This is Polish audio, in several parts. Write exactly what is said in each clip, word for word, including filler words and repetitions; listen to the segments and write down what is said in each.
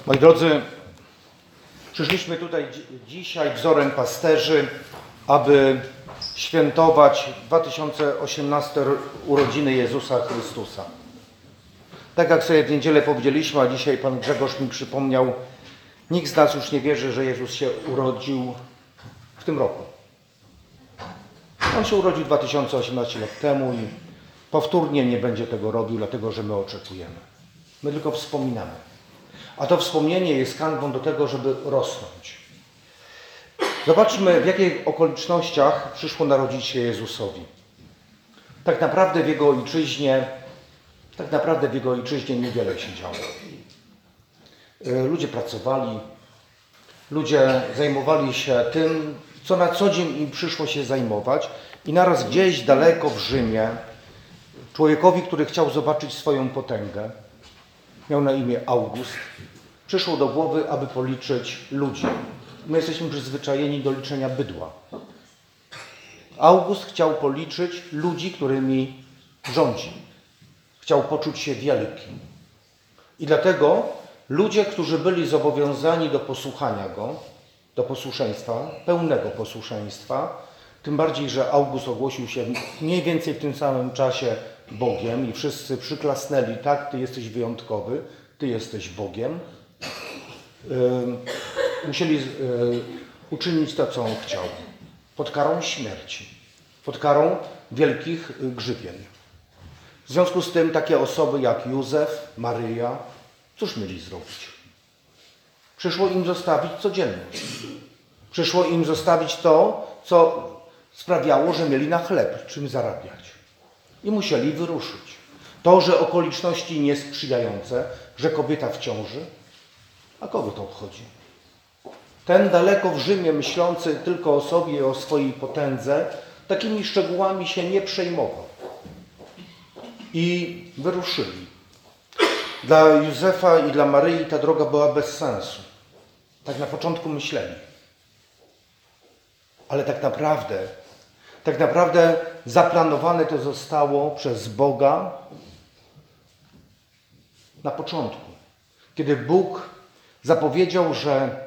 Moi drodzy, przyszliśmy tutaj dzisiaj wzorem pasterzy, aby świętować dwa tysiące osiemnaste urodziny Jezusa Chrystusa. Tak jak sobie w niedzielę powiedzieliśmy, a dzisiaj Pan Grzegorz mi przypomniał, nikt z nas już nie wierzy, że Jezus się urodził w tym roku. On się urodził dwa tysiące osiemnaście lat temu i powtórnie nie będzie tego robił, dlatego że my oczekujemy. My tylko wspominamy. A to wspomnienie jest kanwą do tego, żeby rosnąć. Zobaczmy, w jakich okolicznościach przyszło narodzić się Jezusowi. Tak naprawdę w Jego ojczyźnie, tak naprawdę w Jego ojczyźnie niewiele się działo. Ludzie pracowali, ludzie zajmowali się tym, co na co dzień im przyszło się zajmować i naraz gdzieś daleko w Rzymie, człowiekowi, który chciał zobaczyć swoją potęgę, miał na imię August, przyszło do głowy, aby policzyć ludzi. My jesteśmy przyzwyczajeni do liczenia bydła. August chciał policzyć ludzi, którymi rządzi. Chciał poczuć się wielki. I dlatego ludzie, którzy byli zobowiązani do posłuchania Go, do posłuszeństwa, pełnego posłuszeństwa, tym bardziej, że August ogłosił się mniej więcej w tym samym czasie Bogiem i wszyscy przyklasnęli, tak, Ty jesteś wyjątkowy, Ty jesteś Bogiem. Yy, musieli yy, uczynić to, co On chciał. Pod karą śmierci. Pod karą wielkich grzywien. W związku z tym takie osoby jak Józef, Maryja, cóż mieli zrobić? Przyszło im zostawić codzienność. Przyszło im zostawić to, co sprawiało, że mieli na chleb czym zarabiać. I musieli wyruszyć. To, że okoliczności niesprzyjające, że kobieta w ciąży, a kogo to obchodzi? Ten daleko w Rzymie myślący tylko o sobie i o swojej potędze, takimi szczegółami się nie przejmował. I wyruszyli. Dla Józefa i dla Maryi ta droga była bez sensu. Tak na początku myśleli. Ale tak naprawdę, tak naprawdę zaplanowane to zostało przez Boga na początku. Kiedy Bóg zapowiedział, że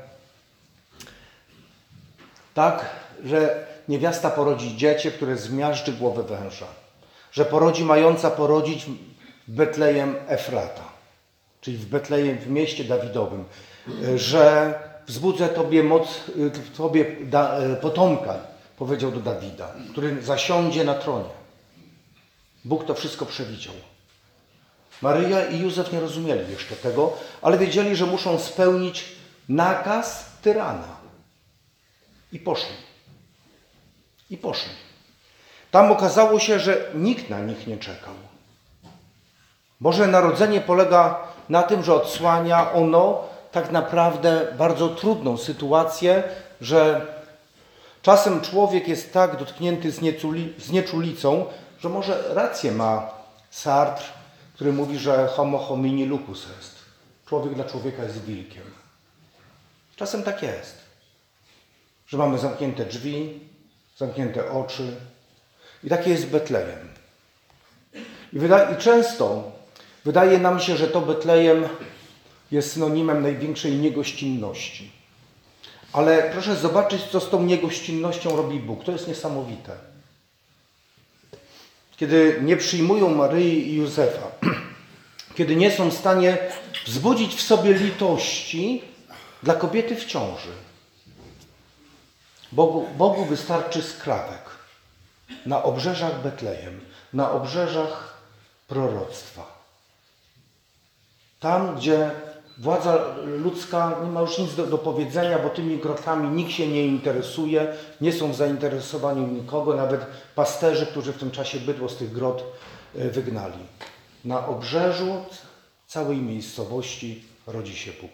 tak, że niewiasta porodzi dziecię, które zmiażdży głowę węża. Że porodzi mająca porodzić w Betlejem Efrata, czyli w Betlejem, w mieście Dawidowym. Że wzbudzę Tobie moc, Tobie da, potomka, powiedział do Dawida, który zasiądzie na tronie. Bóg to wszystko przewidział. Maryja i Józef nie rozumieli jeszcze tego, ale wiedzieli, że muszą spełnić nakaz tyrana. I poszli. I poszli. Tam okazało się, że nikt na nich nie czekał. Boże Narodzenie polega na tym, że odsłania ono tak naprawdę bardzo trudną sytuację, że czasem człowiek jest tak dotknięty znieczulicą, że może rację ma Sartre, który mówi, że homo homini lupus est. Człowiek dla człowieka jest wilkiem. Czasem tak jest, że mamy zamknięte drzwi, zamknięte oczy i takie jest Betlejem. I, wyda- I często wydaje nam się, że to Betlejem jest synonimem największej niegościnności. Ale proszę zobaczyć, co z tą niegościnnością robi Bóg. To jest niesamowite. Kiedy nie przyjmują Maryi i Józefa, kiedy nie są w stanie wzbudzić w sobie litości dla kobiety w ciąży. Bogu, Bogu wystarczy skrawek na obrzeżach Betlejem, na obrzeżach proroctwa. Tam, gdzie władza ludzka nie ma już nic do, do powiedzenia, bo tymi grotami nikt się nie interesuje, nie są w zainteresowaniu nikogo, nawet pasterzy, którzy w tym czasie bydło z tych grot wygnali. Na obrzeżu całej miejscowości rodzi się Bóg.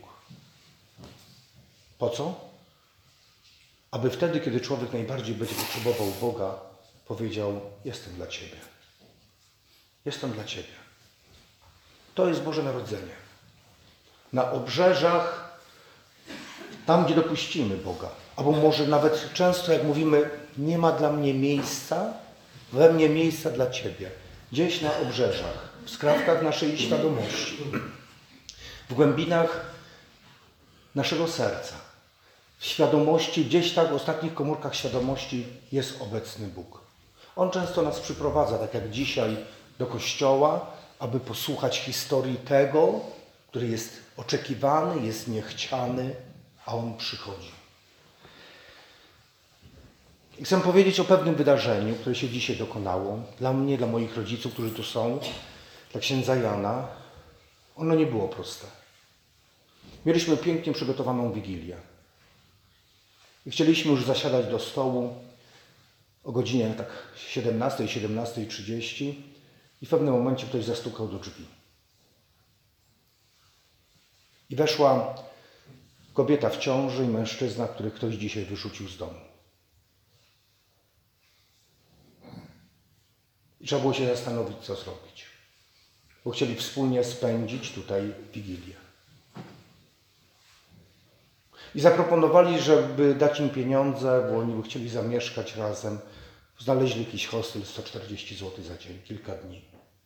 Po co? Aby wtedy, kiedy człowiek najbardziej będzie potrzebował Boga, powiedział: jestem dla Ciebie. Jestem dla Ciebie. To jest Boże Narodzenie. Na obrzeżach, tam gdzie dopuścimy Boga, albo może nawet często jak mówimy, nie ma dla mnie miejsca, we mnie miejsca dla Ciebie. Gdzieś na obrzeżach, w skrawkach naszej świadomości, w głębinach naszego serca, w świadomości, gdzieś tak w ostatnich komórkach świadomości jest obecny Bóg. On często nas przyprowadza, tak jak dzisiaj, do kościoła, aby posłuchać historii tego, który jest oczekiwany, jest niechciany, a On przychodzi. I chcę powiedzieć o pewnym wydarzeniu, które się dzisiaj dokonało. Dla mnie, dla moich rodziców, którzy tu są, dla księdza Jana. Ono nie było proste. Mieliśmy pięknie przygotowaną Wigilię. I chcieliśmy już zasiadać do stołu o godzinie tak siedemnastej, siedemnastej trzydzieści i w pewnym momencie ktoś zastukał do drzwi. I weszła kobieta w ciąży i mężczyzna, których ktoś dzisiaj wyrzucił z domu. I trzeba było się zastanowić, co zrobić. Bo chcieli wspólnie spędzić tutaj Wigilię. I zaproponowali, żeby dać im pieniądze, bo oni by chcieli zamieszkać razem. Znaleźli jakiś hostel, sto czterdzieści złotych za dzień, kilka dni.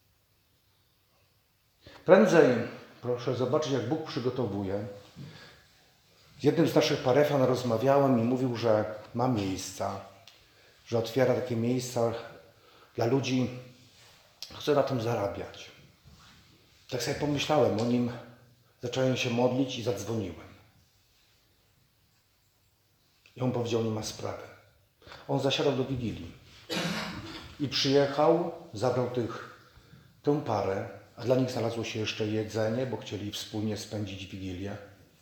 Prędzej, proszę zobaczyć, jak Bóg przygotowuje. Z jednym z naszych parefian rozmawiałem i mówił, że ma miejsca, że otwiera takie miejsca dla ludzi, chce na tym zarabiać. Tak sobie pomyślałem o nim, zacząłem się modlić i zadzwoniłem. I on powiedział, nie ma sprawy. On zasiadał do Wigilii i przyjechał, zabrał tych, tę parę, a dla nich znalazło się jeszcze jedzenie, bo chcieli wspólnie spędzić Wigilię.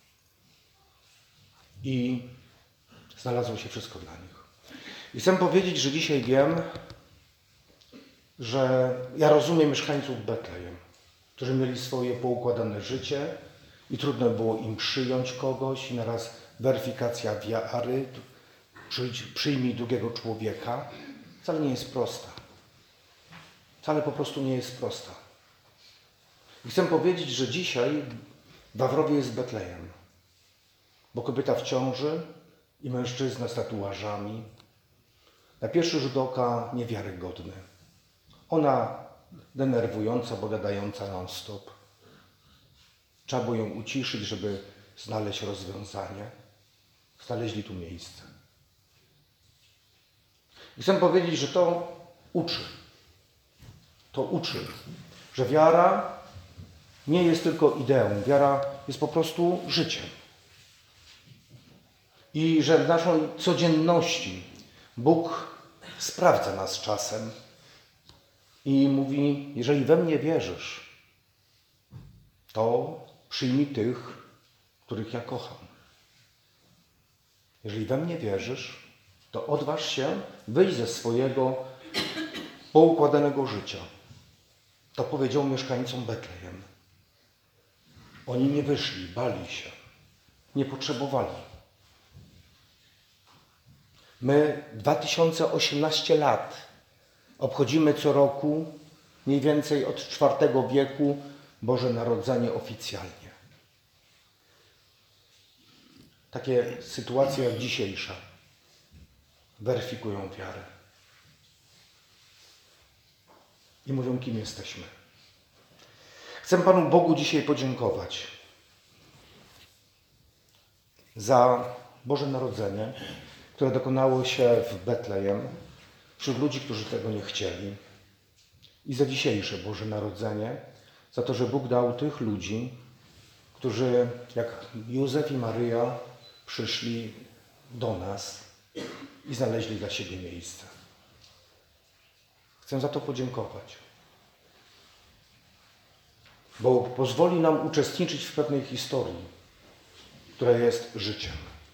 I znalazło się wszystko dla nich. I chcę powiedzieć, że dzisiaj wiem, że ja rozumiem mieszkańców Betlejem, którzy mieli swoje poukładane życie i trudno było im przyjąć kogoś i naraz weryfikacja wiary, przyjmij drugiego człowieka, wcale nie jest prosta. Wcale po prostu nie jest prosta. I chcę powiedzieć, że dzisiaj w Wawrowie jest Betlejem, bo kobieta w ciąży i mężczyzna z tatuażami, na pierwszy rzut oka niewiarygodny. Ona denerwująca, bo gadająca non-stop. Trzeba było ją uciszyć, żeby znaleźć rozwiązanie. Znaleźli tu miejsce. I chcę powiedzieć, że to uczy. To uczy, że wiara nie jest tylko ideą. Wiara jest po prostu życiem. I że w naszej codzienności Bóg sprawdza nas czasem i mówi, jeżeli we mnie wierzysz, to przyjmij tych, których ja kocham. Jeżeli we mnie wierzysz, to odważ się wyjść ze swojego poukładanego życia. To powiedział mieszkańcom Betlejem. Oni nie wyszli, bali się, nie potrzebowali. My dwa tysiące osiemnaście lat obchodzimy co roku, mniej więcej od czwartego wieku, Boże Narodzenie oficjalnie. Takie sytuacje jak dzisiejsza weryfikują wiarę. I mówią, kim jesteśmy. Chcę Panu Bogu dzisiaj podziękować za Boże Narodzenie, które dokonało się w Betlejem wśród ludzi, którzy tego nie chcieli. I za dzisiejsze Boże Narodzenie, za to, że Bóg dał tych ludzi, którzy jak Józef i Maryja przyszli do nas i znaleźli dla siebie miejsce. Chcę za to podziękować, bo pozwoli nam uczestniczyć w pewnej historii, która jest życiem.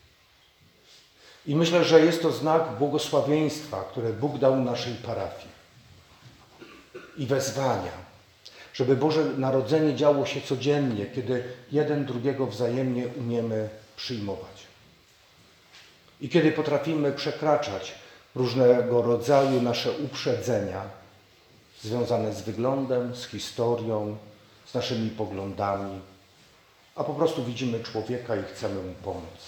I myślę, że jest to znak błogosławieństwa, które Bóg dał naszej parafii i wezwania, żeby Boże Narodzenie działo się codziennie, kiedy jeden drugiego wzajemnie umiemy przyjmować. I kiedy potrafimy przekraczać różnego rodzaju nasze uprzedzenia związane z wyglądem, z historią, z naszymi poglądami, a po prostu widzimy człowieka i chcemy mu pomóc.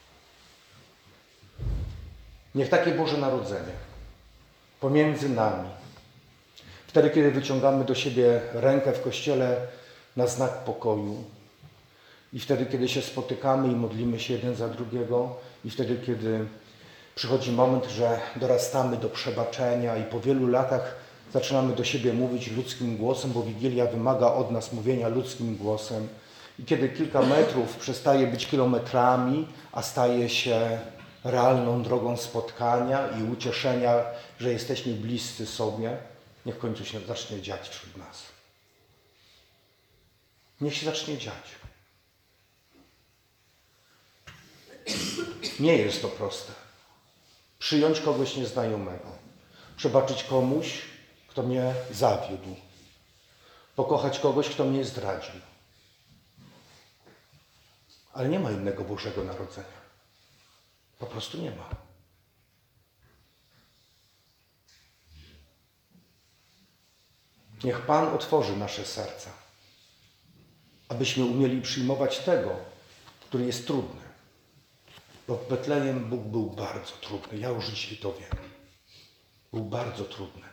Niech takie Boże Narodzenie pomiędzy nami, wtedy kiedy wyciągamy do siebie rękę w kościele na znak pokoju I wtedy, kiedy się spotykamy i modlimy się jeden za drugiego, i wtedy, kiedy przychodzi moment, że dorastamy do przebaczenia i po wielu latach zaczynamy do siebie mówić ludzkim głosem, bo Wigilia wymaga od nas mówienia ludzkim głosem. I kiedy kilka metrów przestaje być kilometrami, a staje się realną drogą spotkania i ucieszenia, że jesteśmy bliscy sobie, niech w końcu się zacznie dziać wśród nas. Niech się zacznie dziać. Nie jest to proste. Przyjąć kogoś nieznajomego. Przebaczyć komuś, kto mnie zawiódł. Pokochać kogoś, kto mnie zdradził. Ale nie ma innego Bożego Narodzenia. Po prostu nie ma. Niech Pan otworzy nasze serca, abyśmy umieli przyjmować tego, który jest trudny. Bo w Betlejem Bóg był bardzo trudny. Ja już dzisiaj to wiem. Był bardzo trudny.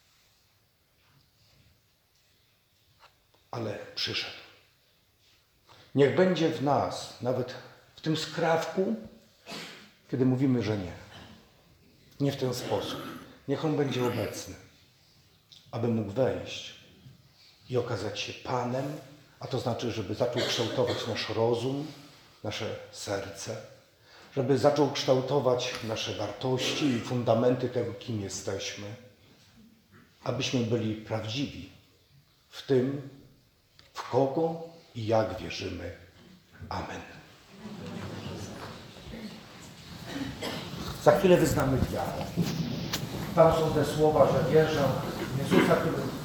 Ale przyszedł. Niech będzie w nas, nawet w tym skrawku, kiedy mówimy, że nie. Nie w ten sposób. Niech On będzie obecny, aby mógł wejść i okazać się Panem, a to znaczy, żeby zaczął kształtować nasz rozum, nasze serce, żeby zaczął kształtować nasze wartości i fundamenty tego, kim jesteśmy, abyśmy byli prawdziwi w tym, w kogo i jak wierzymy. Amen. Za chwilę wyznamy wiarę. Tam są te słowa, że wierzę w Jezusa, który